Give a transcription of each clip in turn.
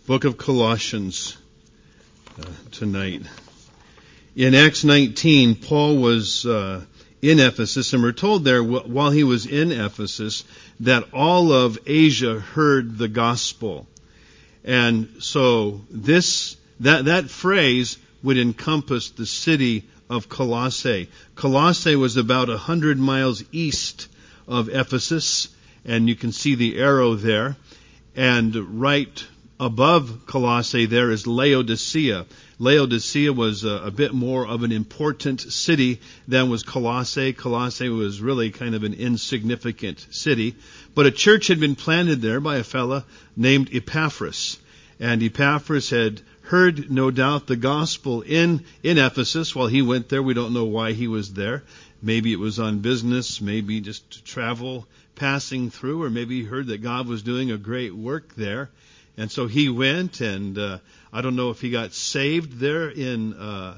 book of Colossians tonight. In Acts 19, Paul was in Ephesus, and we're told there while he was in Ephesus that all of Asia heard the gospel. And so that phrase would encompass the city of Colossae. Colossae was about 100 miles east of Ephesus, and you can see the arrow there. And right above Colossae there is Laodicea. Laodicea was a bit more of an important city than was Colossae. Colossae was really kind of an insignificant city. But a church had been planted there by a fella named Epaphras. And Epaphras had heard, no doubt, the gospel in Ephesus while he went there. We don't know why he was there. Maybe it was on business, maybe just to travel, passing through, or maybe he heard that God was doing a great work there. And so he went, and I don't know if he got saved there in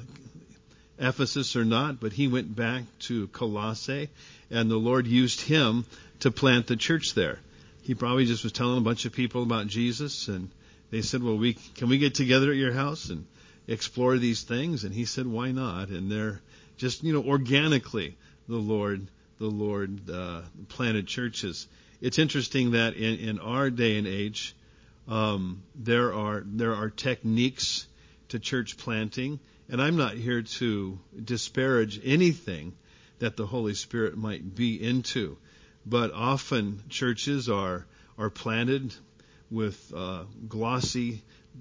Ephesus or not, but he went back to Colossae, and the Lord used him to plant the church there. He probably just was telling a bunch of people about Jesus, and they said, well, can we get together at your house and explore these things? And he said, why not? And they're just, organically, the Lord planted churches. It's interesting that in our day and age, there are techniques to church planting, and I'm not here to disparage anything that the Holy Spirit might be into, but often churches are planted with glossy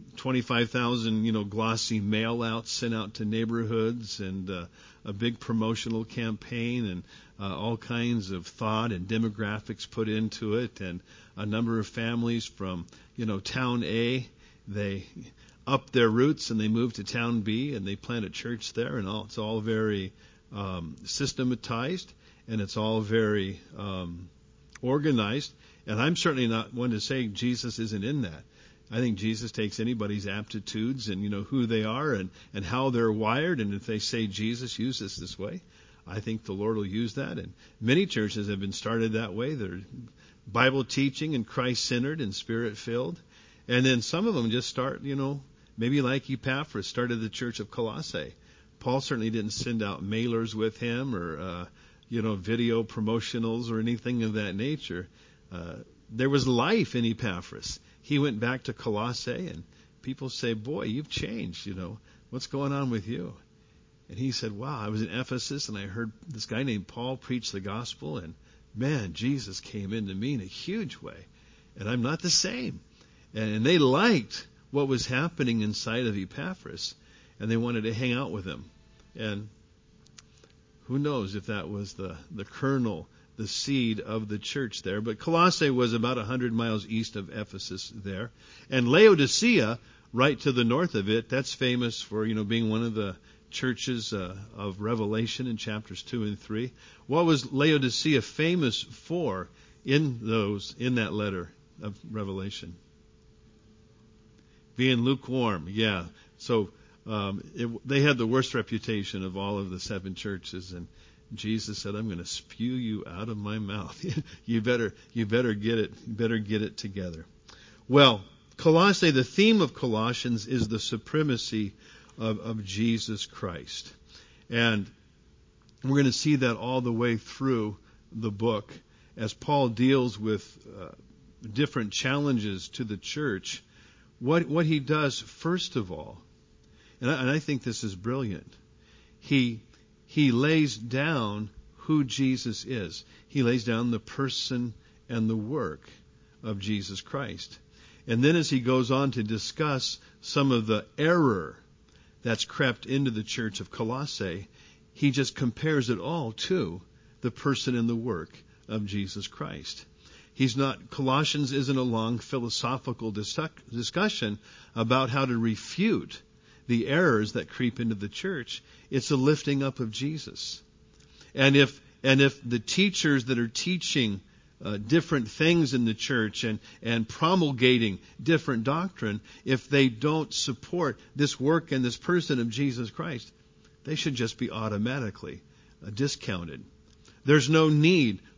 25,000 glossy mail outs sent out to neighborhoods, and a big promotional campaign, and all kinds of thought and demographics put into it, and a number of families from town A, they up their roots and they move to town B and they plant a church there, and it's all very systematized, and it's all very organized. And I'm certainly not one to say Jesus isn't in that. I think Jesus takes anybody's aptitudes and who they are and how they're wired, and if they say Jesus used us this way, I think the Lord will use that. And many churches have been started that way. They're Bible teaching and Christ-centered and Spirit-filled. And then some of them just start, maybe like Epaphras started the church of Colossae. Paul certainly didn't send out mailers with him or, video promotionals or anything of that nature. There was life in Epaphras. He went back to Colossae, and people say, boy, you've changed, what's going on with you? And he said, wow, I was in Ephesus, and I heard this guy named Paul preach the gospel, and man, Jesus came into me in a huge way, and I'm not the same. And they liked what was happening inside of Epaphras, and they wanted to hang out with him. And who knows if that was the kernel, the seed of the church there. But Colossae was about 100 miles east of Ephesus there. And Laodicea, right to the north of it, that's famous for, being one of the churches of Revelation in chapters 2 and 3. What was Laodicea famous for in that letter of Revelation? Being lukewarm, yeah. So they had the worst reputation of all of the seven churches, and Jesus said, I'm going to spew you out of my mouth. you better get it together. Well, Colossae, the theme of Colossians is the supremacy of Jesus Christ. And we're going to see that all the way through the book as Paul deals with different challenges to the church. What he does, first of all, and I think this is brilliant, he lays down who Jesus is. He lays down the person and the work of Jesus Christ. And then as he goes on to discuss some of the error that's crept into the church of Colossae, he just compares it all to the person and the work of Jesus Christ. Colossians isn't a long philosophical discussion about how to refute the errors that creep into the church. It's a lifting up of Jesus. And if the teachers that are teaching different things in the church and promulgating different doctrine, if they don't support this work and this person of Jesus Christ, they should just be automatically discounted. There's no need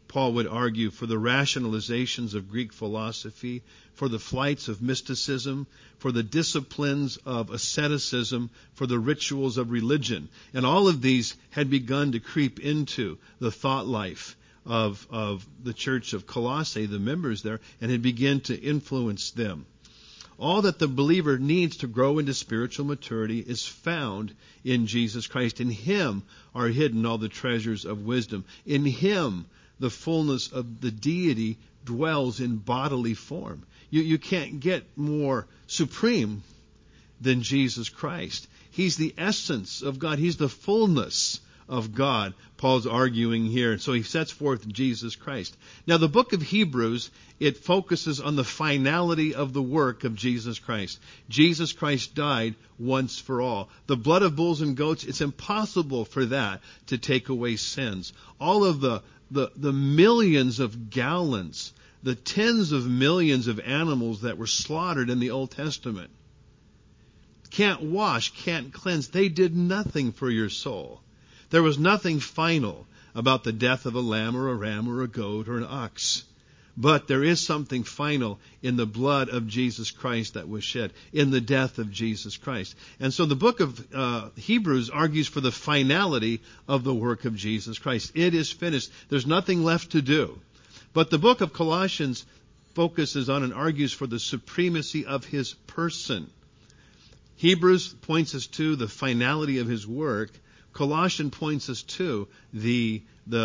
Paul would argue for the rationalizations of Greek philosophy, for the flights of mysticism, for the disciplines of asceticism, for the rituals of religion. And all of these had begun to creep into the thought life of the church of Colossae, the members there, and had begun to influence them. All that the believer needs to grow into spiritual maturity is found in Jesus Christ. In Him are hidden all the treasures of wisdom. In Him, the fullness of the deity dwells in bodily form. You can't get more supreme than Jesus Christ. He's the essence of God. He's the fullness of God, Paul's arguing here. So he sets forth Jesus Christ. Now, the book of Hebrews, it focuses on the finality of the work of Jesus Christ. Jesus Christ died once for all. The blood of bulls and goats, it's impossible for that to take away sins. All of the millions of gallons, the tens of millions of animals that were slaughtered in the Old Testament can't wash, can't cleanse. They did nothing for your soul. There was nothing final about the death of a lamb or a ram or a goat or an ox. But there is something final in the blood of Jesus Christ that was shed, in the death of Jesus Christ. And so the book of Hebrews argues for the finality of the work of Jesus Christ. It is finished. There's nothing left to do. But the book of Colossians focuses on and argues for the supremacy of His person. Hebrews points us to the finality of His work. Colossians points us to the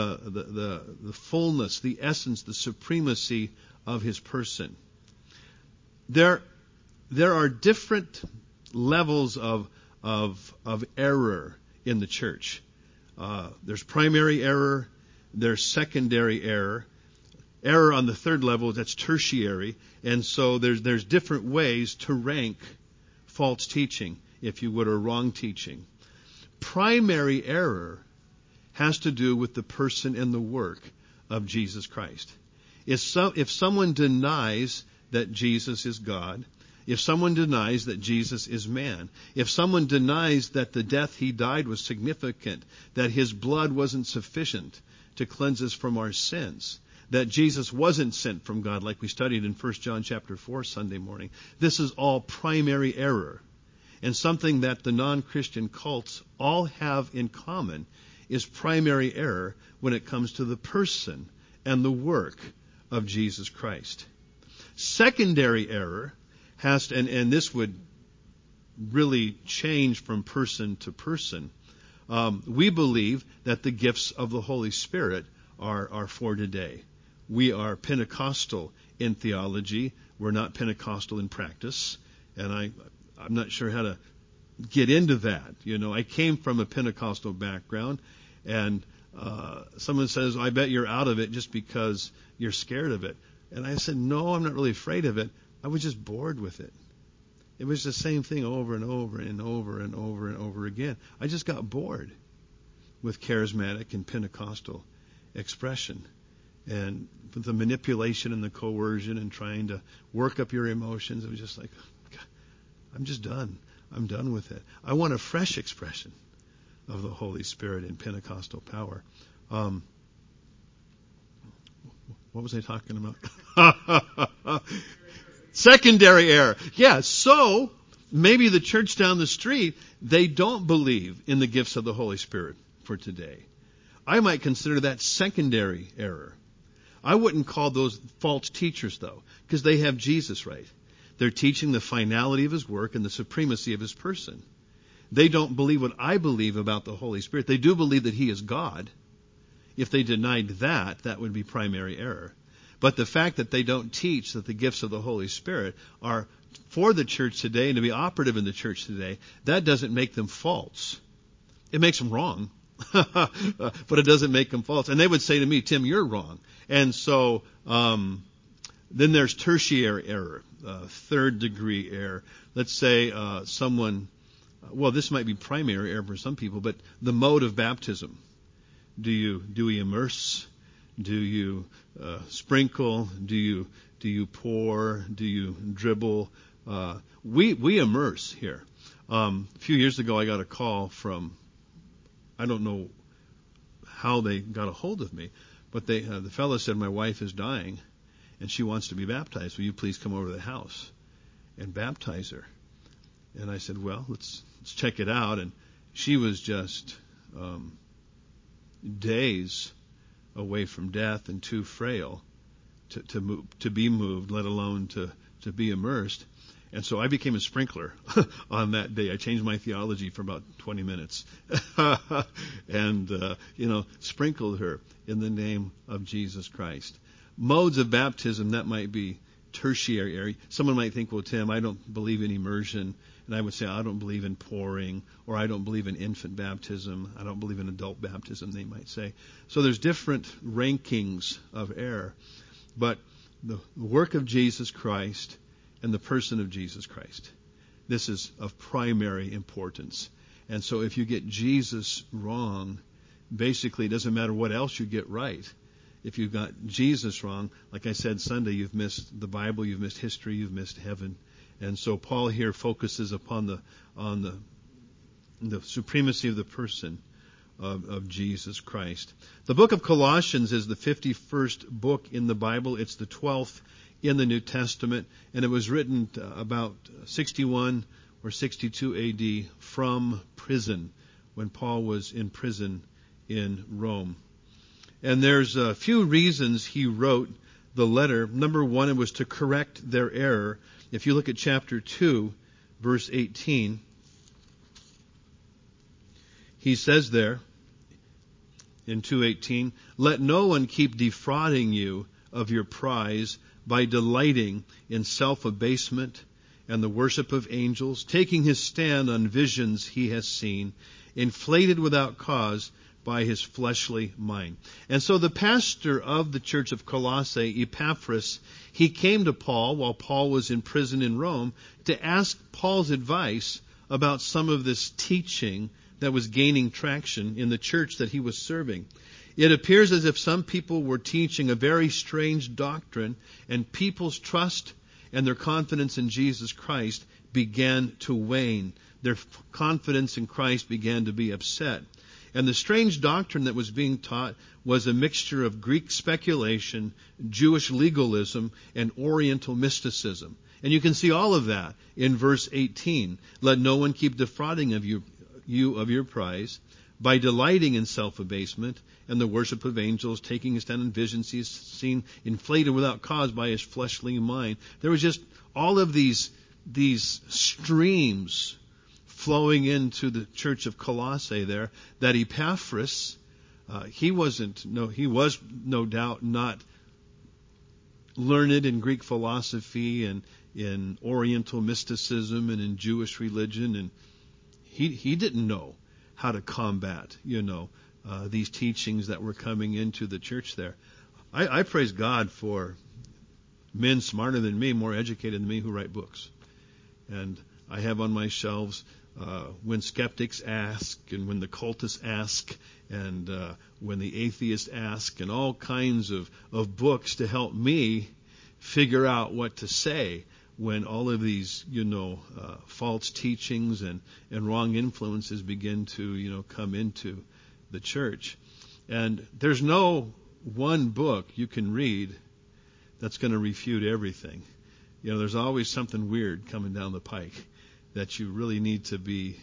fullness, the essence, the supremacy of His person. There are different levels of error in the church. There's primary error. There's secondary error. Error on the third level, that's tertiary. And so there's different ways to rank false teaching, if you would, or wrong teaching. Primary error has to do with the person and the work of Jesus Christ. If someone denies that Jesus is God, if someone denies that Jesus is man, if someone denies that the death He died was significant, that His blood wasn't sufficient to cleanse us from our sins, that Jesus wasn't sent from God like we studied in 1 John chapter 4 Sunday morning, this is all primary error. And something that the non-Christian cults all have in common is primary error when it comes to the person and the work of Jesus Christ. Secondary error has to, and this would really change from person to person. We believe that the gifts of the Holy Spirit are for today. We are Pentecostal in theology. We're not Pentecostal in practice. And I'm not sure how to get into that. I came from a Pentecostal background, and someone says, I bet you're out of it just because you're scared of it. And I said, no, I'm not really afraid of it. I was just bored with it. It was the same thing over and over and over and over and over again. I just got bored with charismatic and Pentecostal expression. And with the manipulation and the coercion and trying to work up your emotions, it was just like, God, I'm just done. I'm done with it. I want a fresh expression of the Holy Spirit in Pentecostal power. What was I talking about? Secondary error. Yeah, so maybe the church down the street, they don't believe in the gifts of the Holy Spirit for today. I might consider that secondary error. I wouldn't call those false teachers, though, because they have Jesus right. They're teaching the finality of His work and the supremacy of His person. They don't believe what I believe about the Holy Spirit. They do believe that He is God. If they denied that, that would be primary error. But the fact that they don't teach that the gifts of the Holy Spirit are for the church today and to be operative in the church today, that doesn't make them false. It makes them wrong, but it doesn't make them false. And they would say to me, Tim, you're wrong. And so then there's tertiary error, third degree error. Let's say someone, this might be primary error for some people, but the mode of baptism. Do we immerse? Do you sprinkle? Do you pour? Do you dribble? We immerse here. A few years ago, I got a call from, I don't know how they got a hold of me, But the fellow said, my wife is dying, and she wants to be baptized. Will you please come over to the house and baptize her? And I said, well, let's check it out. And she was just days away from death and too frail to be moved, let alone to be immersed. And so I became a sprinkler on that day. I changed my theology for about 20 minutes and, sprinkled her in the name of Jesus Christ. Modes of baptism, that might be tertiary area. Someone might think, well, Tim, I don't believe in immersion. And I would say, I don't believe in pouring, or I don't believe in infant baptism. I don't believe in adult baptism, they might say. So there's different rankings of error. But the work of Jesus Christ and the person of Jesus Christ, this is of primary importance. And so if you get Jesus wrong, basically it doesn't matter what else you get right. If you've got Jesus wrong, like I said Sunday, you've missed the Bible, you've missed history, you've missed heaven. And so Paul here focuses upon the supremacy of the person of Jesus Christ. The book of Colossians is the 51st book in the Bible. It's the 12th in the New Testament, and it was written about 61 or 62 A.D. from prison, when Paul was in prison in Rome. And there's a few reasons he wrote the letter. Number one, it was to correct their error. If you look at chapter 2, verse 18, he says there in 2:18, let no one keep defrauding you of your prize by delighting in self-abasement and the worship of angels, taking his stand on visions he has seen, inflated without cause by his fleshly mind. And so the pastor of the church of Colossae, Epaphras, he came to Paul while Paul was in prison in Rome to ask Paul's advice about some of this teaching that was gaining traction in the church that he was serving. It appears as if some people were teaching a very strange doctrine, and people's trust and their confidence in Jesus Christ began to wane. Their confidence in Christ began to be upset. And the strange doctrine that was being taught was a mixture of Greek speculation, Jewish legalism, and Oriental mysticism. And you can see all of that in verse 18. Let no one keep defrauding of you of your prize by delighting in self-abasement and the worship of angels, taking his stand in visions he has seen, inflated without cause by his fleshly mind. There was just all of these streams flowing into the church of Colossae there, that Epaphras, he was no doubt not learned in Greek philosophy and in Oriental mysticism and in Jewish religion, and he didn't know how to combat, these teachings that were coming into the church there. I praise God for men smarter than me, more educated than me, who write books. And I have on my shelves when skeptics ask, and when the cultists ask, and when the atheists ask, and all kinds of books to help me figure out what to say when all of these, false teachings and wrong influences begin to, come into the church. And there's no one book you can read that's going to refute everything. There's always something weird coming down the pike that you really need to be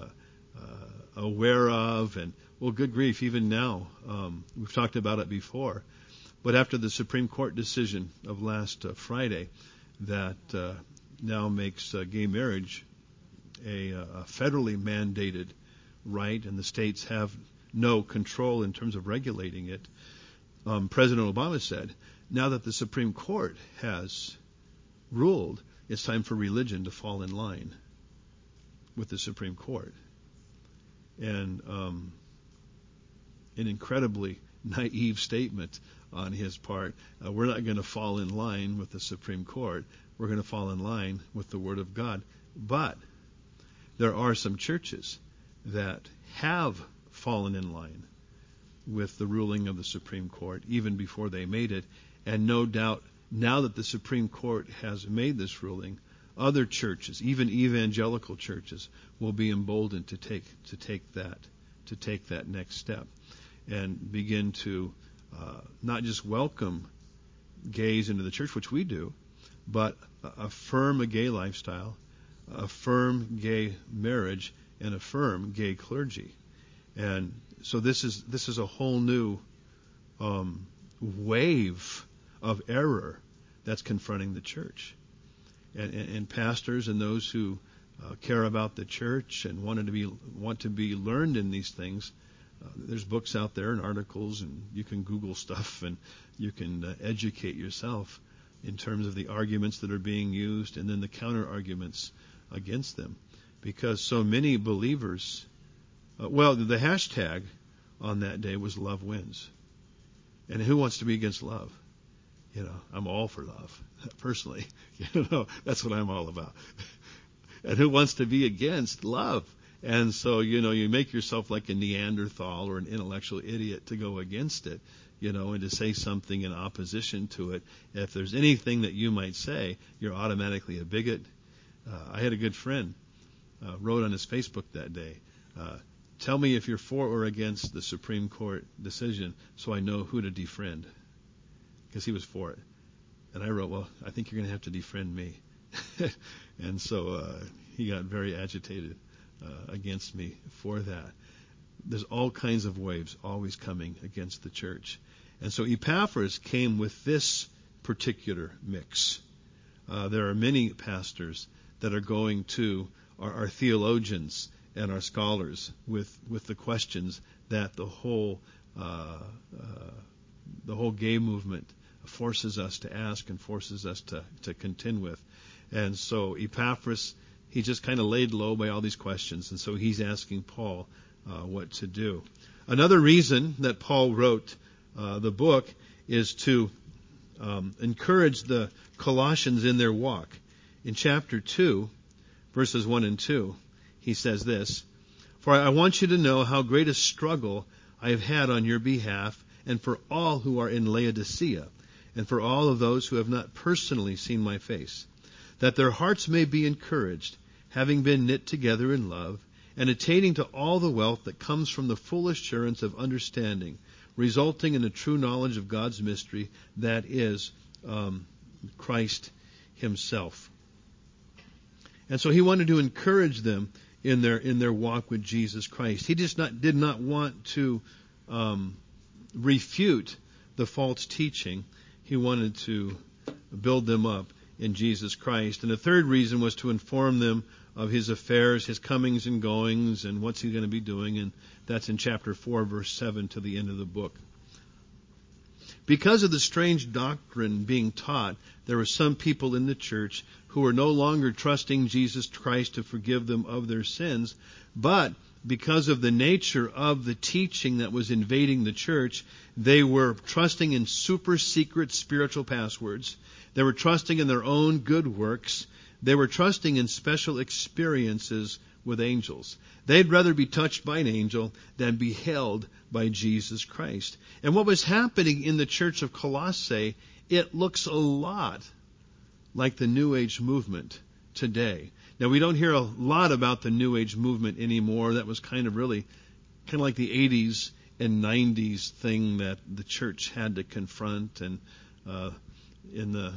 aware of. And, well, good grief, even now, we've talked about it before, but after the Supreme Court decision of last Friday that now makes gay marriage a federally mandated right, and the states have no control in terms of regulating it, President Obama said, now that the Supreme Court has ruled, it's time for religion to fall in line with the Supreme Court. And an incredibly naive statement on his part. We're not going to fall in line with the Supreme Court. We're going to fall in line with the Word of God. But there are some churches that have fallen in line with the ruling of the Supreme Court even before they made it. And no doubt, now that the Supreme Court has made this ruling, other churches, even evangelical churches, will be emboldened to take that next step and begin to not just welcome gays into the church, which we do, but affirm a gay lifestyle, affirm gay marriage, and affirm gay clergy. And so this is a whole new wave of error that's confronting the church. And pastors and those who care about the church and want to be learned in these things, there's books out there and articles, and you can Google stuff and you can educate yourself in terms of the arguments that are being used and then the counter arguments against them. Because so many believers, the hashtag on that day was love wins. And who wants to be against love? I'm all for love, personally. That's what I'm all about. And who wants to be against love? And so, you make yourself like a Neanderthal or an intellectual idiot to go against it, and to say something in opposition to it. If there's anything that you might say, you're automatically a bigot. I had a good friend wrote on his Facebook that day, tell me if you're for or against the Supreme Court decision so I know who to defriend. Because he was for it. And I wrote, well, I think you're going to have to defriend me. And so he got very agitated against me for that. There's all kinds of waves always coming against the church. And so Epaphras came with this particular mix. There are many pastors that are going to our theologians and our scholars with the questions that the whole gay movement forces us to ask and forces us to contend with. And so Epaphras, he just kind of laid low by all these questions, and so he's asking Paul what to do. Another reason that Paul wrote the book is to encourage the Colossians in their walk. In chapter 2, verses 1 and 2, he says this, "For I want you to know how great a struggle I have had on your behalf, and for all who are in Laodicea, and for all of those who have not personally seen my face, that their hearts may be encouraged, having been knit together in love, and attaining to all the wealth that comes from the full assurance of understanding, resulting in a true knowledge of God's mystery, that is Christ himself." And so he wanted to encourage them in their walk with Jesus Christ. He just did not want to refute the false teaching. He wanted to build them up in Jesus Christ. And the third reason was to inform them of his affairs, his comings and goings, and what's he going to be doing. And that's in chapter 4, verse 7 to the end of the book. Because of the strange doctrine being taught, there were some people in the church who were no longer trusting Jesus Christ to forgive them of their sins, but because of the nature of the teaching that was invading the church, they were trusting in super secret spiritual passwords. They were trusting in their own good works. They were trusting in special experiences with angels. They'd rather be touched by an angel than be held by Jesus Christ. And what was happening in the church of Colossae, it looks a lot like the New Age movement today. Now, we don't hear a lot about the New Age movement anymore. That was kind of like the 80s and 90s thing that the church had to confront. And in the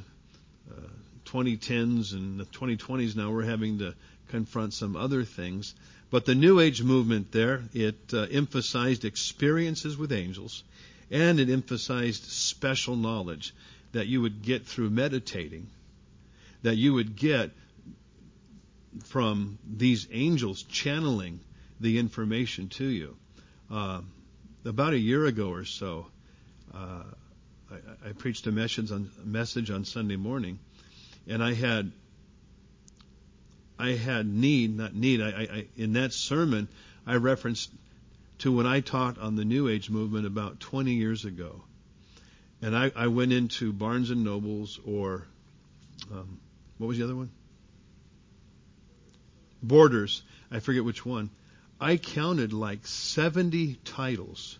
2010s and the 2020s now, we're having to confront some other things. But the New Age movement there, it emphasized experiences with angels, and it emphasized special knowledge that you would get through meditating, that you would get from these angels channeling the information to you. About a year ago or so, I preached a message on Sunday morning, and I had in that sermon, I referenced to when I taught on the New Age movement about 20 years ago. And I went into Barnes & Noble's or, what was the other one? Borders. I forget which one. I counted like 70 titles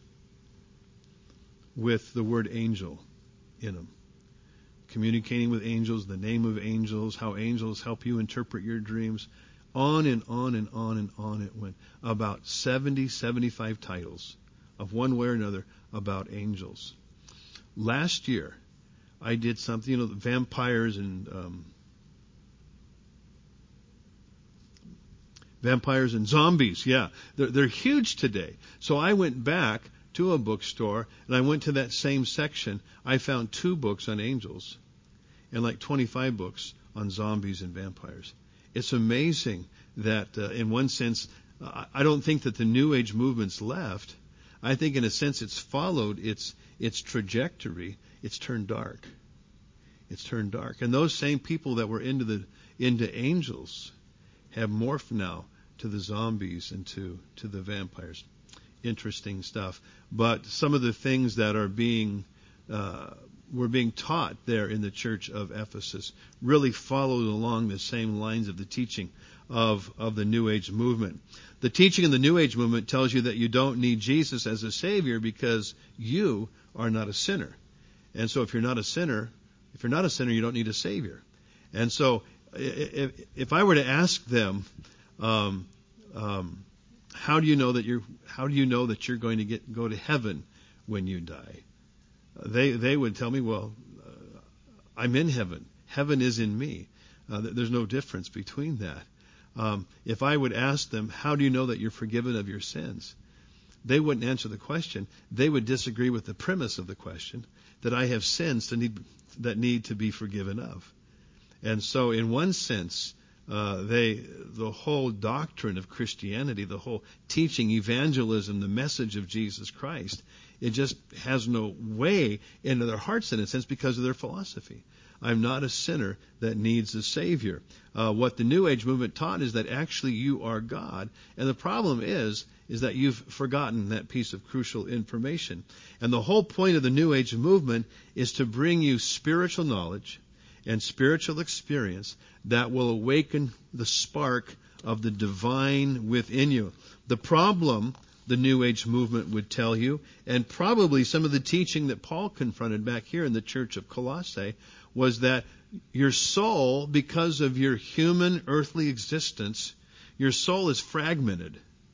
with the word angel in them. Communicating with angels, the name of angels, how angels help you interpret your dreams. On and on and on and on it went. About 70, 75 titles of one way or another about angels. last year, I did something, vampires and zombies. Yeah, they're huge today. So I went back to a bookstore and I went to that same section. I found 2 books on angels and like 25 books on zombies and vampires. It's amazing that, in one sense, I don't think that the New Age movement's left. I think, in a sense, it's followed its trajectory. It's turned dark. It's turned dark, and those same people that were into angels have morphed now to the zombies and to the vampires. Interesting stuff. But some of the things that are were being taught there in the church of Ephesus really followed along the same lines of the teaching of the New Age movement. The teaching of the New Age movement tells you that you don't need Jesus as a Savior because you are not a sinner. And so if you're not a sinner, you don't need a Savior. And so if I were to ask them, how do you know that you're going to go to heaven when you die? They would tell me, well, I'm in heaven. Heaven is in me. There's no difference between that. If I would ask them, how do you know that you're forgiven of your sins? They wouldn't answer the question. They would disagree with the premise of the question, that I have sins that need to be forgiven of. And so in one sense, the whole doctrine of Christianity, the whole teaching, evangelism, the message of Jesus Christ, it just has no way into their hearts in a sense because of their philosophy. I'm not a sinner that needs a Savior. What the New Age movement taught is that actually you are God. And the problem is that you've forgotten that piece of crucial information. And the whole point of the New Age movement is to bring you spiritual knowledge and spiritual experience that will awaken the spark of the divine within you. The problem, the New Age movement would tell you, and probably some of the teaching that Paul confronted back here in the church of Colossae, was that your soul, because of your human earthly existence, your soul is fragmented.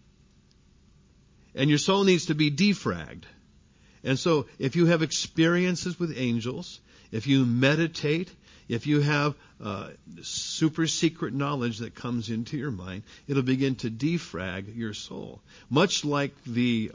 And your soul needs to be defragged. And so if you have experiences with angels, if you meditate, if you have super secret knowledge that comes into your mind, it'll begin to defrag your soul. Much like the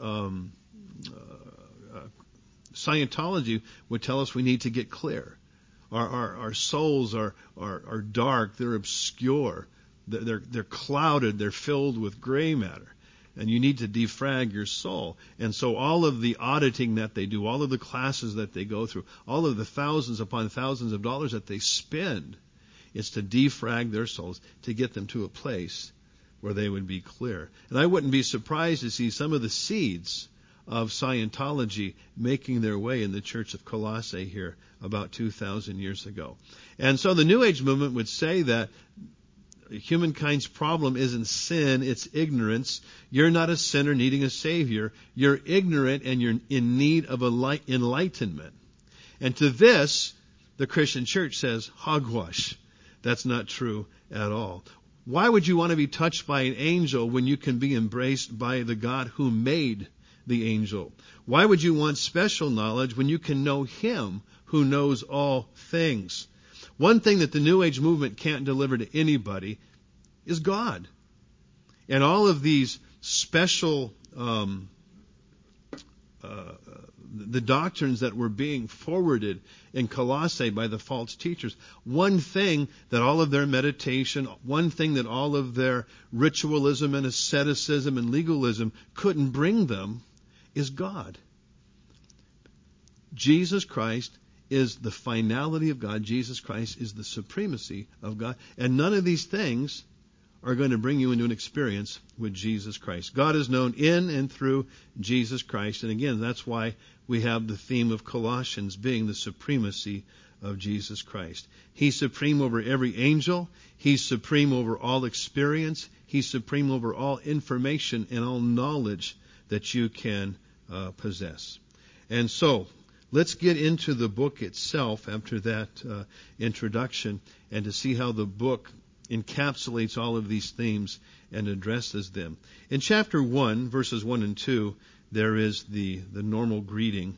Scientology would tell us we need to get clear. Our souls are dark, they're obscure, they're clouded, they're filled with gray matter. And you need to defrag your soul. And so all of the auditing that they do, all of the classes that they go through, all of the thousands upon thousands of dollars that they spend, is to defrag their souls, to get them to a place where they would be clear. And I wouldn't be surprised to see some of the seeds of Scientology making their way in the church of Colossae here about 2,000 years ago. And so the New Age movement would say that humankind's problem isn't sin, it's ignorance. You're not a sinner needing a Savior. You're ignorant and you're in need of enlightenment. And to this, the Christian church says, hogwash. That's not true at all. Why would you want to be touched by an angel when you can be embraced by the God who made the angel? Why would you want special knowledge when you can know Him who knows all things? One thing that the New Age movement can't deliver to anybody is God. And all of these special, the doctrines that were being forwarded in Colossae by the false teachers, one thing that all of their meditation, one thing that all of their ritualism and asceticism and legalism couldn't bring them is God. Jesus Christ is the finality of God. Jesus Christ is the supremacy of God. And none of these things are going to bring you into an experience with Jesus Christ. God is known in and through Jesus Christ. And again, that's why we have the theme of Colossians being the supremacy of Jesus Christ. He's supreme over every angel. He's supreme over all experience. He's supreme over all information and all knowledge that you can possess. And so, let's get into the book itself after that introduction and to see how the book encapsulates all of these themes and addresses them. In chapter 1, verses 1 and 2, there is the normal greeting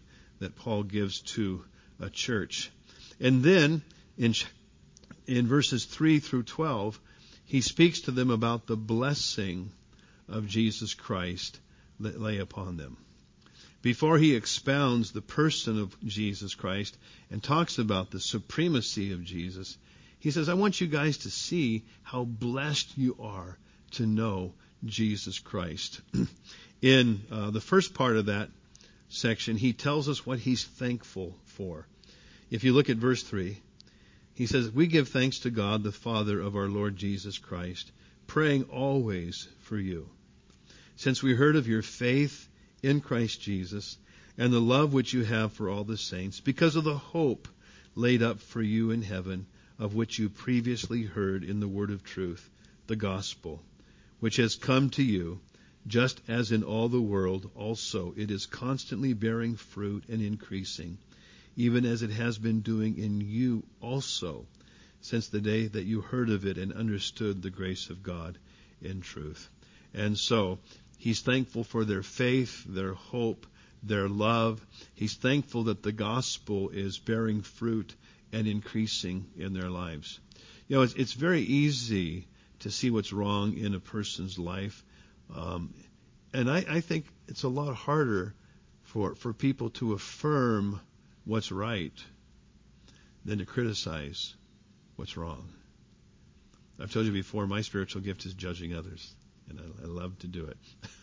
that Paul gives to a church. And then in verses 3 through 12, he speaks to them about the blessing of Jesus Christ that lay upon them. Before he expounds the person of Jesus Christ and talks about the supremacy of Jesus, he says, I want you guys to see how blessed you are to know Jesus Christ. In the first part of that section, he tells us what he's thankful for. If you look at verse 3, he says, we give thanks to God, the Father of our Lord Jesus Christ, praying always for you. Since we heard of your faith in Christ Jesus and the love which you have for all the saints, because of the hope laid up for you in heaven, of which you previously heard in the word of truth, the gospel, which has come to you, just as in all the world also it is constantly bearing fruit and increasing, even as it has been doing in you also, since the day that you heard of it and understood the grace of God in truth. And so, he's thankful for their faith, their hope, their love. He's thankful that the gospel is bearing fruit and increasing in their lives. You know, it's very easy to see what's wrong in a person's life. And I think it's a lot harder for people to affirm what's right than to criticize what's wrong. I've told you before, my spiritual gift is judging others. And I love to do it.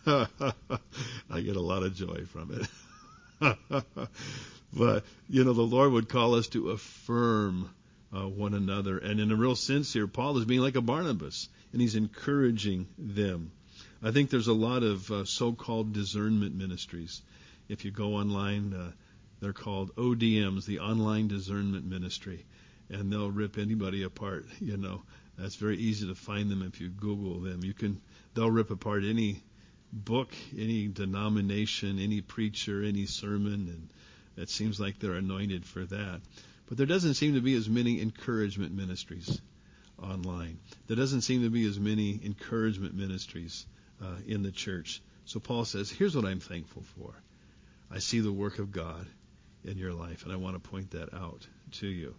I get a lot of joy from it. But, you know, the Lord would call us to affirm one another. And in a real sense here, Paul is being like a Barnabas, and he's encouraging them. I think there's a lot of so-called discernment ministries. If you go online, they're called ODMs, the Online Discernment Ministry. And they'll rip anybody apart, you know. That's very easy to find them if you Google them. They'll rip apart any book, any denomination, any preacher, any sermon, and it seems like they're anointed for that. But there doesn't seem to be as many encouragement ministries online. There doesn't seem to be as many encouragement ministries in the church. So Paul says, here's what I'm thankful for. I see the work of God in your life, and I want to point that out to you.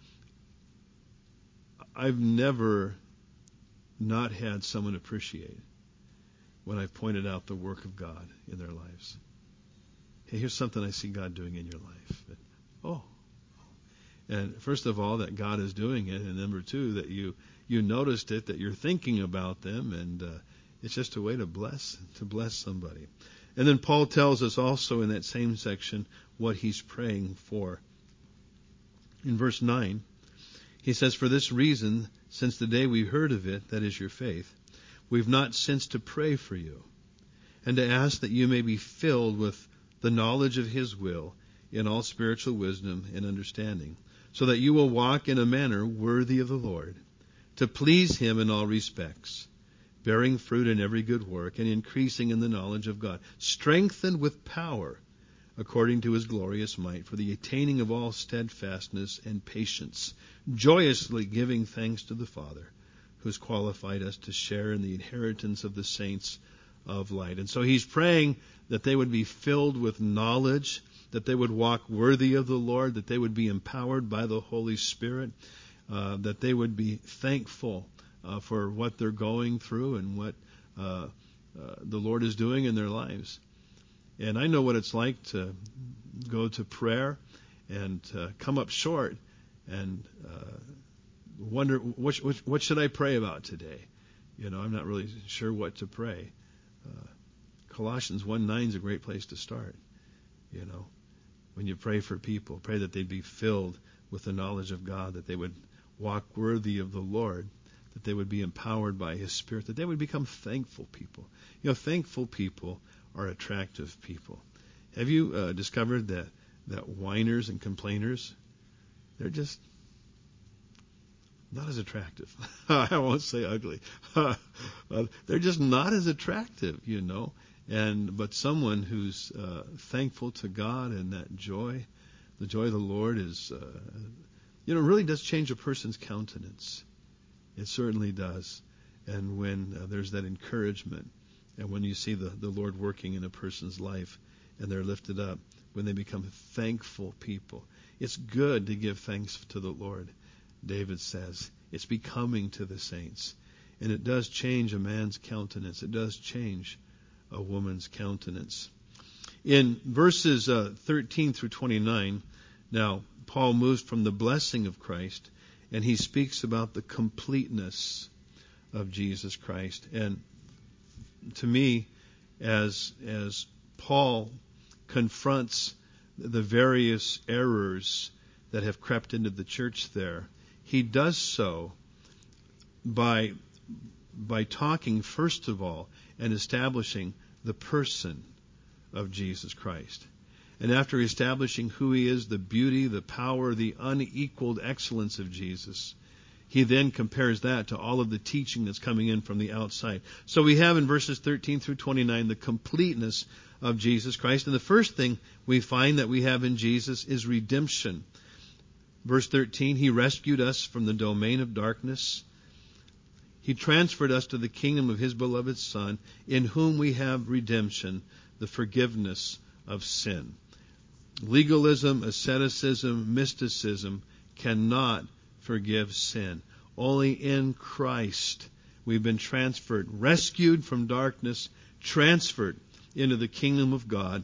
I've never not had someone appreciate when I've pointed out the work of God in their lives. Hey, here's something I see God doing in your life. And first of all, that God is doing it, and number two, that you noticed it, that you're thinking about them, and it's just a way to bless somebody. And then Paul tells us also in that same section what he's praying for. In verse 9, he says, for this reason, since the day we heard of it, that is your faith, we've not ceased to pray for you, and to ask that you may be filled with the knowledge of his will in all spiritual wisdom and understanding, so that you will walk in a manner worthy of the Lord, to please him in all respects, bearing fruit in every good work and increasing in the knowledge of God, strengthened with power according to his glorious might, for the attaining of all steadfastness and patience, joyously giving thanks to the Father, who has qualified us to share in the inheritance of the saints of light. And so he's praying that they would be filled with knowledge, that they would walk worthy of the Lord, that they would be empowered by the Holy Spirit, that they would be thankful for what they're going through and what the Lord is doing in their lives. And I know what it's like to go to prayer and come up short and wonder, what should I pray about today? You know, I'm not really sure what to pray. Colossians 1:9 is a great place to start. You know, when you pray for people, pray that they'd be filled with the knowledge of God, that they would walk worthy of the Lord, that they would be empowered by his Spirit, that they would become thankful people. You know, thankful people are attractive people. Have you discovered that whiners and complainers, they're just not as attractive. I won't say ugly. They're just not as attractive, you know. But someone who's thankful to God and that joy, the joy of the Lord is, really does change a person's countenance. It certainly does. And when there's that encouragement, and when you see the Lord working in a person's life, and they're lifted up when they become thankful people. It's good to give thanks to the Lord, David says. It's becoming to the saints. And it does change a man's countenance. It does change a woman's countenance. In verses 13 through 29, now, Paul moves from the blessing of Christ, and he speaks about the completeness of Jesus Christ. And to me, as Paul confronts the various errors that have crept into the church there, he does so by talking, first of all, and establishing the person of Jesus Christ. And after establishing who he is, the beauty, the power, the unequaled excellence of Jesus, he then compares that to all of the teaching that's coming in from the outside. So we have in verses 13 through 29 the completeness of Jesus Christ. And the first thing we find that we have in Jesus is redemption. Verse 13, he rescued us from the domain of darkness. He transferred us to the kingdom of his beloved Son, in whom we have redemption, the forgiveness of sin. Legalism, asceticism, mysticism cannot forgive sin. Only in Christ we've been transferred, rescued from darkness, transferred into the kingdom of God,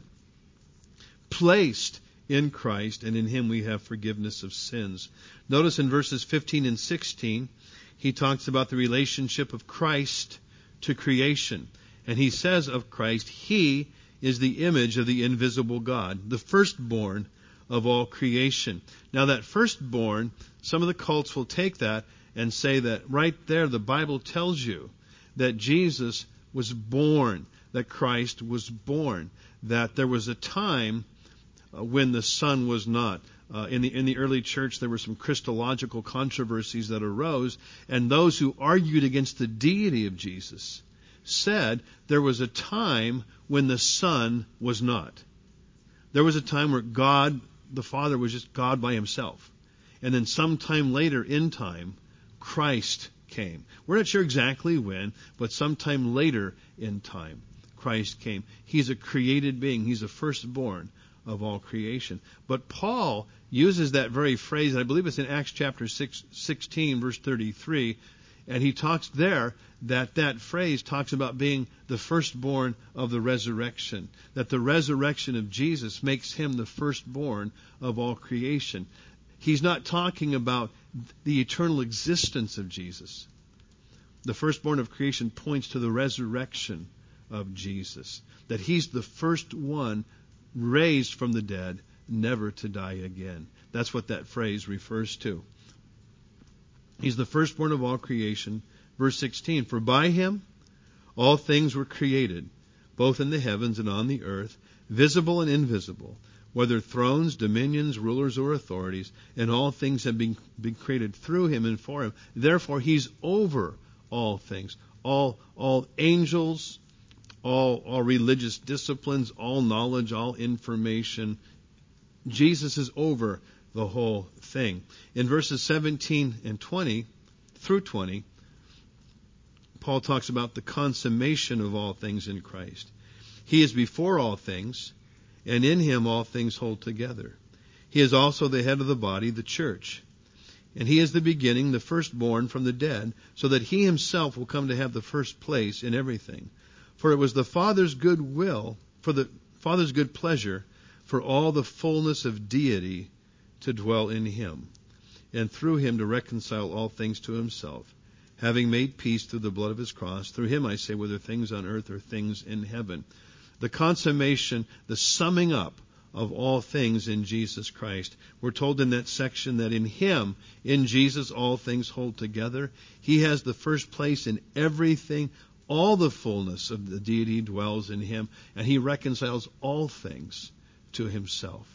placed in Christ, and in him we have forgiveness of sins. Notice in verses 15 and 16, he talks about the relationship of Christ to creation. And he says of Christ, he is the image of the invisible God, the firstborn of all creation. Now that firstborn, some of the cults will take that and say that right there the Bible tells you that Jesus was born, that Christ was born, that there was a time when the Son was not. In the early church, there were some Christological controversies that arose, and those who argued against the deity of Jesus said there was a time when the Son was not. There was a time where God, the Father, was just God by himself. And then sometime later in time, Christ came. We're not sure exactly when, but sometime later in time, Christ came. He's a created being. He's a firstborn of all creation. But Paul uses that very phrase, and I believe it's in Acts chapter 16, verse 33, and he talks there that phrase talks about being the firstborn of the resurrection, that the resurrection of Jesus makes him the firstborn of all creation. He's not talking about the eternal existence of Jesus. The firstborn of creation points to the resurrection of Jesus, that he's the first one raised from the dead, never to die again. That's what that phrase refers to. He's the firstborn of all creation. Verse 16, for by him all things were created, both in the heavens and on the earth, visible and invisible, whether thrones, dominions, rulers, or authorities, and all things have been created through him and for him. Therefore, he's over all things. All angels, all religious disciplines, all knowledge, all information. Jesus is over the whole thing. In verses 17 and 20 through 20, Paul talks about the consummation of all things in Christ. He is before all things, and in him all things hold together. He is also the head of the body, the church. And he is the beginning, the firstborn from the dead, so that he himself will come to have the first place in everything. For it was the Father's good will, for the Father's good pleasure, for all the fullness of deity to dwell in him, and through him to reconcile all things to himself, having made peace through the blood of his cross. Through him, I say, whether things on earth or things in heaven. The consummation, the summing up of all things in Jesus Christ. We're told in that section that in him, in Jesus, all things hold together. He has the first place in everything. All the fullness of the deity dwells in him, and he reconciles all things to himself.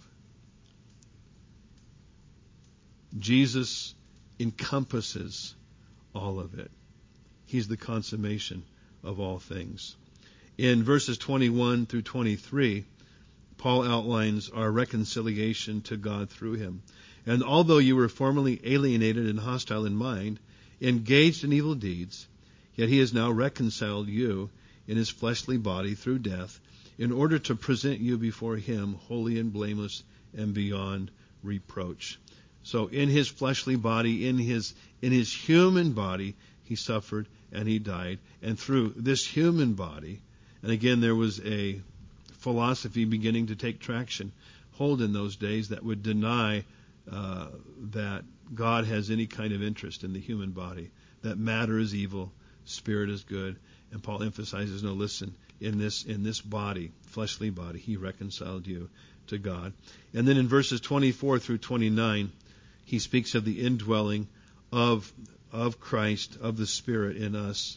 Jesus encompasses all of it. He's the consummation of all things. In verses 21 through 23, Paul outlines our reconciliation to God through him. And although you were formerly alienated and hostile in mind, engaged in evil deeds, yet he has now reconciled you in his fleshly body through death, in order to present you before him holy and blameless and beyond reproach. So in his fleshly body, in his human body, he suffered and he died. And through this human body, and again there was a philosophy beginning to take traction, hold in those days, that would deny that God has any kind of interest in the human body, that matter is evil, spirit is good. And Paul emphasizes, no, listen, in this body, fleshly body, he reconciled you to God. And then in verses 24 through 29, he speaks of the indwelling of Christ, of the Spirit in us.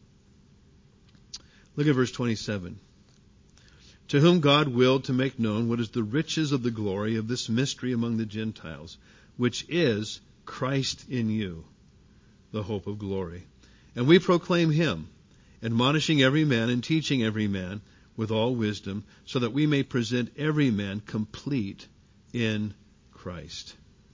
Look at verse 27. To whom God willed to make known what is the riches of the glory of this mystery among the Gentiles, which is Christ in you, the hope of glory. And we proclaim him, admonishing every man and teaching every man with all wisdom, so that we may present every man complete in Christ.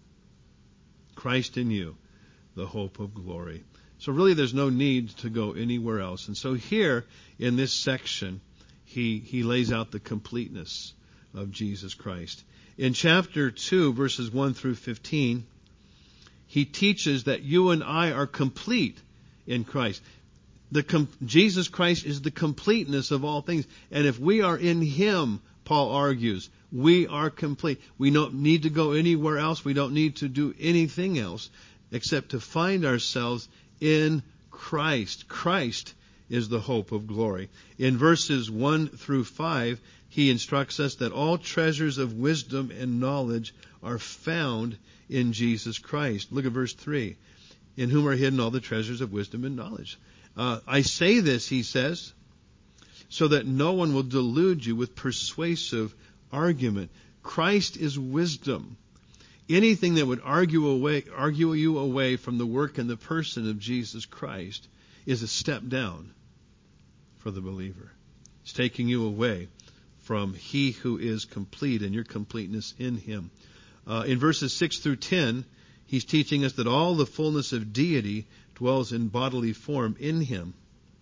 Christ in you, the hope of glory. So really there's no need to go anywhere else. And so here in this section, he lays out the completeness of Jesus Christ. In chapter 2, verses 1 through 15, he teaches that you and I are complete in Christ. Jesus Christ is the completeness of all things. And if we are in him, Paul argues, we are complete. We don't need to go anywhere else. We don't need to do anything else except to find ourselves in Christ. Christ is the hope of glory. In verses 1 through 5, he instructs us that all treasures of wisdom and knowledge are found in Jesus Christ. Look at verse 3. In whom are hidden all the treasures of wisdom and knowledge. I say this, he says, so that no one will delude you with persuasive argument. Christ is wisdom. Anything that would argue you away from the work and the person of Jesus Christ is a step down for the believer. It's taking you away from he who is complete and your completeness in him. In verses 6 through 10, he's teaching us that all the fullness of deity dwells in bodily form in him.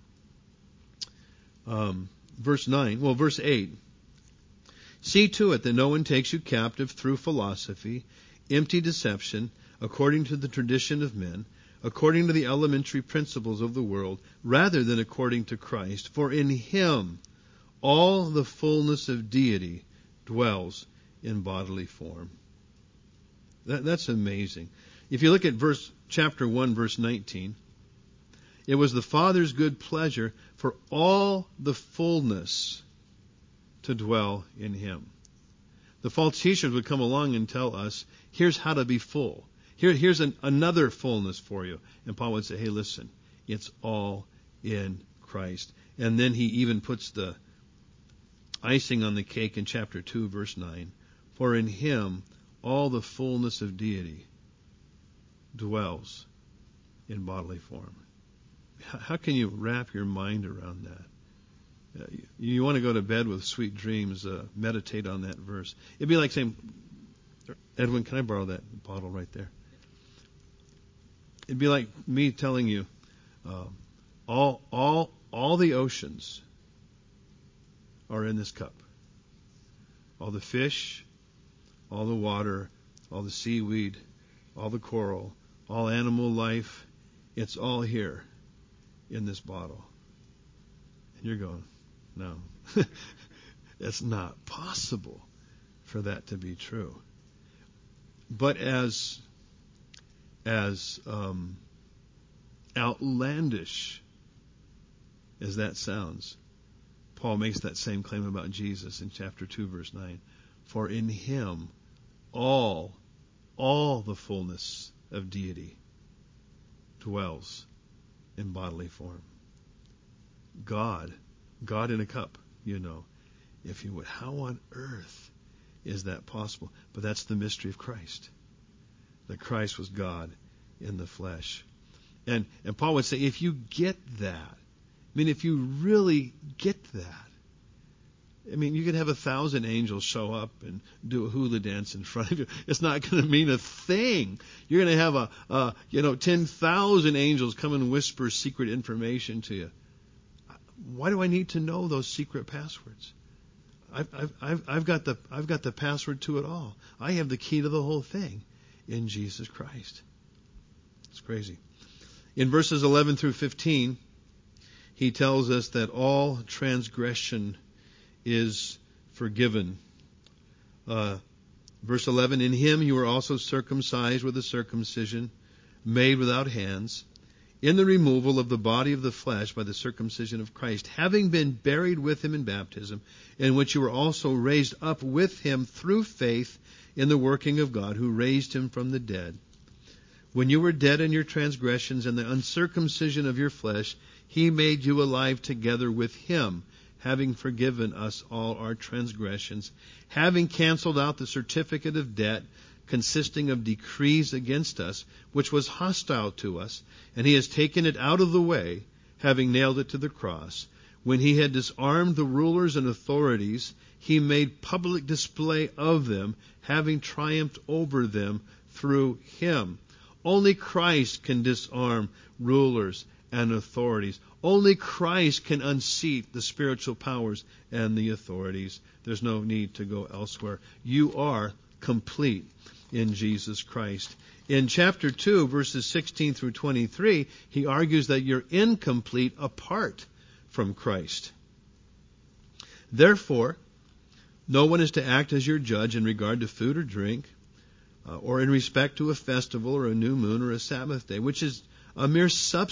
Verse 8. See to it that no one takes you captive through philosophy, empty deception, according to the tradition of men, according to the elementary principles of the world, rather than according to Christ. For in him all the fullness of deity dwells in bodily form. That's amazing. If you look at chapter 1, verse 19, it was the Father's good pleasure for all the fullness to dwell in him. The false teachers would come along and tell us, here's how to be full. Here's another fullness for you. And Paul would say, hey, listen, it's all in Christ. And then he even puts the icing on the cake in chapter 2, verse 9. For in him all the fullness of deity dwells in bodily form. How can you wrap your mind around that? You want to go to bed with sweet dreams, meditate on that verse. It'd be like saying, Edwin, can I borrow that bottle right there? It'd be like me telling you, all the oceans are in this cup. All the fish, all the water, all the seaweed, all the coral, all animal life, it's all here in this bottle. And you're going, no, it's not possible for that to be true. But as outlandish as that sounds, Paul makes that same claim about Jesus in chapter 2, verse 9. For in him all the fullness of deity dwells in bodily form. God in a cup, if you would. How on earth is that possible? But that's the mystery of Christ. That Christ was God in the flesh. And Paul would say, if you get that, if you really get that, you could have 1,000 angels show up and do a hula dance in front of you. It's not going to mean a thing. You're going to have 10,000 angels come and whisper secret information to you. Why do I need to know those secret passwords? I've got the password to it all. I have the key to the whole thing in Jesus Christ. It's crazy. In verses 11 through 15, he tells us that all transgression is forgiven. Verse 11, in him you were also circumcised with a circumcision made without hands, in the removal of the body of the flesh by the circumcision of Christ, having been buried with him in baptism, in which you were also raised up with him through faith in the working of God, who raised him from the dead. When you were dead in your transgressions and the uncircumcision of your flesh, he made you alive together with him, having forgiven us all our transgressions, having canceled out the certificate of debt consisting of decrees against us, which was hostile to us, and he has taken it out of the way, having nailed it to the cross. When he had disarmed the rulers and authorities, he made public display of them, having triumphed over them through him. Only Christ can disarm rulers and authorities. Only Christ can unseat the spiritual powers and the authorities. There's no need to go elsewhere. You are complete in Jesus Christ. In chapter 2, verses 16 through 23, he argues that you're incomplete apart from Christ. Therefore, no one is to act as your judge in regard to food or drink, or in respect to a festival or a new moon or a Sabbath day, which is a mere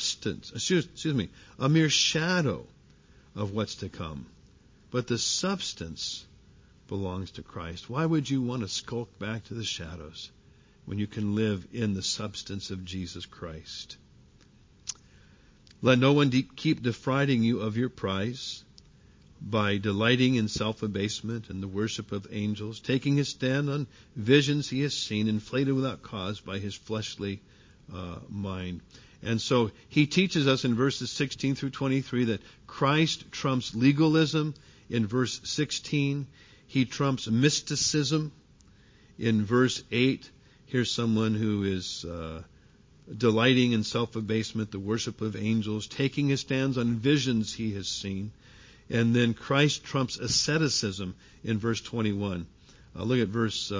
a mere shadow of what's to come. But the substance belongs to Christ. Why would you want to skulk back to the shadows when you can live in the substance of Jesus Christ? Let no one keep defrauding you of your prize by delighting in self-abasement and the worship of angels, taking his stand on visions he has seen, inflated without cause by his fleshly mind. And so he teaches us in verses 16 through 23 that Christ trumps legalism. In verse 16, he trumps mysticism. In verse 8, here's someone who is delighting in self-abasement, the worship of angels, taking his stands on visions he has seen. And then Christ trumps asceticism in verse 21. Look at verse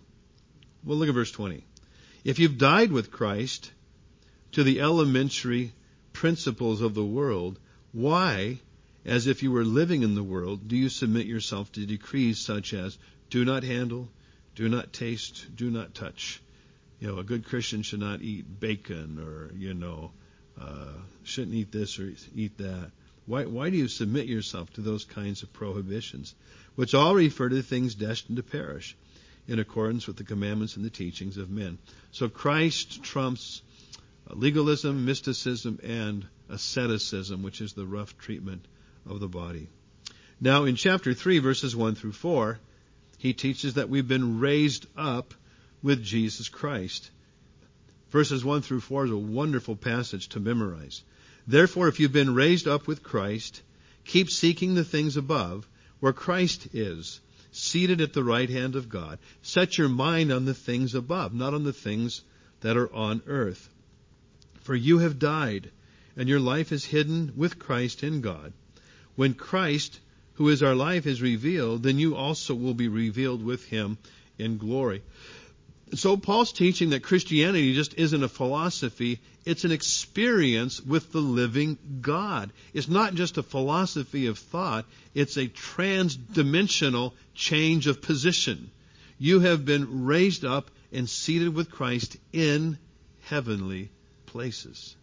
20. If you've died with Christ to the elementary principles of the world, why, as if you were living in the world, do you submit yourself to decrees such as do not handle, do not taste, do not touch? A good Christian should not eat bacon, or shouldn't eat this or eat that. Why do you submit yourself to those kinds of prohibitions, which all refer to things destined to perish, in accordance with the commandments and the teachings of men? So Christ trumps legalism, mysticism, and asceticism, which is the rough treatment of the body. Now, in chapter 3, verses 1 through 4, he teaches that we've been raised up with Jesus Christ. Verses 1 through 4 is a wonderful passage to memorize. Therefore, if you've been raised up with Christ, keep seeking the things above, where Christ is, seated at the right hand of God. Set your mind on the things above, not on the things that are on earth. For you have died, and your life is hidden with Christ in God. When Christ, who is our life, is revealed, then you also will be revealed with him in glory. So Paul's teaching that Christianity just isn't a philosophy, it's an experience with the living God. It's not just a philosophy of thought, it's a trans-dimensional change of position. You have been raised up and seated with Christ in heavenly places.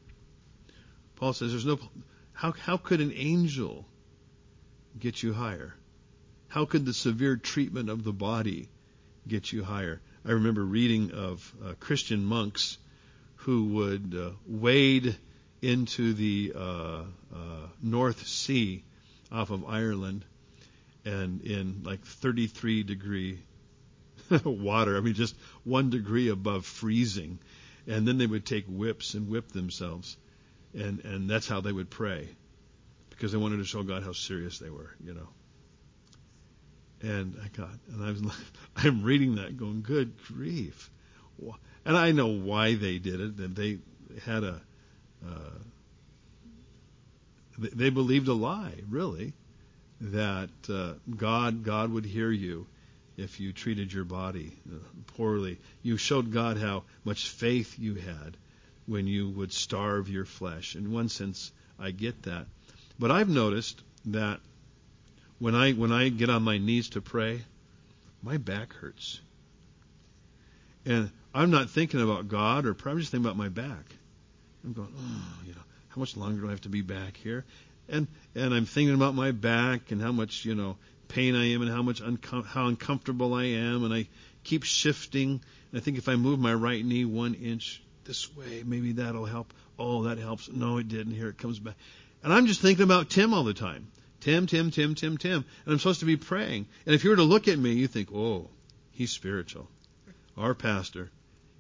Paul says how could an angel get you higher? How could the severe treatment of the body get you higher? I remember reading of Christian monks who would wade into the North Sea off of Ireland, and in like 33-degree water, just 1 degree above freezing, and then they would take whips and whip themselves, and that's how they would pray, because they wanted to show God how serious they were, And I'm reading that going, good grief. And I know why they did it. And they had they believed a lie, really. that God would hear you if you treated your body poorly. You showed God how much faith you had when you would starve your flesh. In one sense, I get that. But I've noticed that when I get on my knees to pray, my back hurts. And I'm not thinking about God or prayer, I'm just thinking about my back. I'm going, how much longer do I have to be back here? And I'm thinking about my back and how much, pain I am and how uncomfortable I am. And I keep shifting. And I think if I move my right knee 1 inch this way, maybe that'll help. Oh, that helps. No, it didn't. Here it comes back. And I'm just thinking about Tim all the time. Tim. And I'm supposed to be praying. And if you were to look at me, you think, oh, he's spiritual. Our pastor,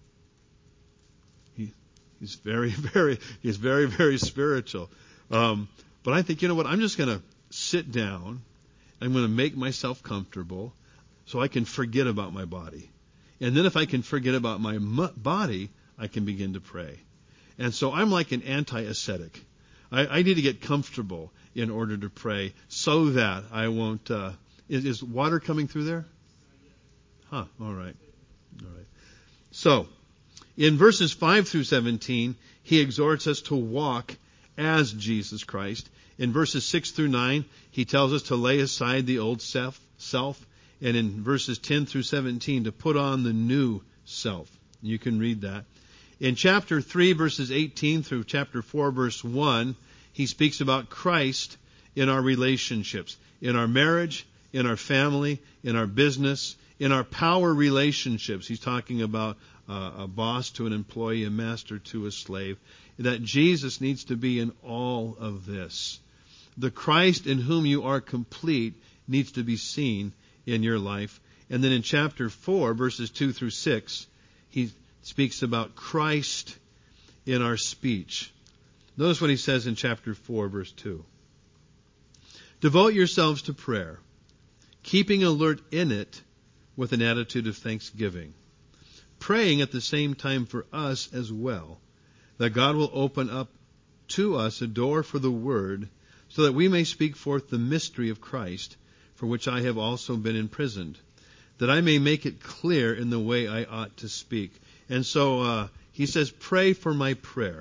he's very, very spiritual. But I think, you know what, I'm just going to sit down. I'm going to make myself comfortable so I can forget about my body. And then if I can forget about my body, I can begin to pray. And so I'm like an anti-ascetic. I need to get comfortable in order to pray so that I won't... Is water coming through there? All right. So, in verses 5 through 17, he exhorts us to walk as Jesus Christ. In verses 6 through 9, he tells us to lay aside the old self. And in verses 10 through 17, to put on the new self. You can read that. In chapter 3, verses 18 through chapter 4, verse 1, he speaks about Christ in our relationships, in our marriage, in our family, in our business, in our power relationships. He's talking about a boss to an employee, a master to a slave, that Jesus needs to be in all of this. The Christ in whom you are complete needs to be seen in your life. And then in chapter 4, verses 2 through 6, he speaks about Christ in our speech. Notice what he says in chapter 4, verse 2. Devote yourselves to prayer, keeping alert in it with an attitude of thanksgiving, praying at the same time for us as well, that God will open up to us a door for the word, so that we may speak forth the mystery of Christ, for which I have also been imprisoned, that I may make it clear in the way I ought to speak. And so he says, pray for my prayer.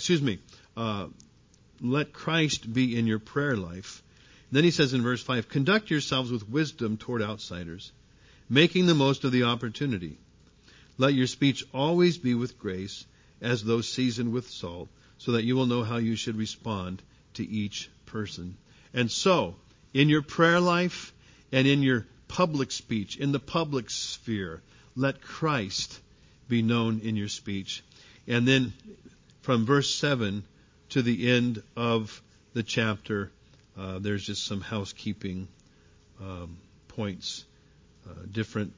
Let Christ be in your prayer life. Then he says in verse 5, conduct yourselves with wisdom toward outsiders, making the most of the opportunity. Let your speech always be with grace, as though seasoned with salt, so that you will know how you should respond to each person. And so, in your prayer life and in your public speech, in the public sphere, let Christ be known in your speech. And then from verse 7 to the end of the chapter, there's just some housekeeping points, different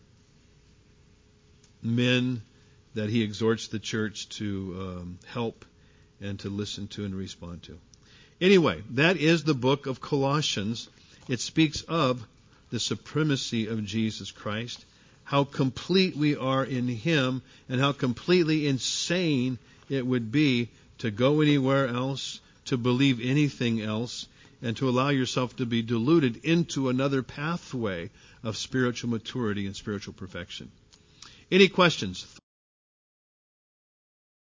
men that he exhorts the church to help and to listen to and respond to. Anyway, that is the book of Colossians. It speaks of the supremacy of Jesus Christ, how complete we are in him, and how completely insane it would be to go anywhere else, to believe anything else, and to allow yourself to be deluded into another pathway of spiritual maturity and spiritual perfection. Any questions?